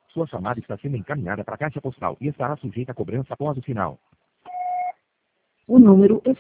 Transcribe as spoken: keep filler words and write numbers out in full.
Sua chamada está sendo encaminhada para a caixa postal e estará sujeita a cobrança após o sinal. O número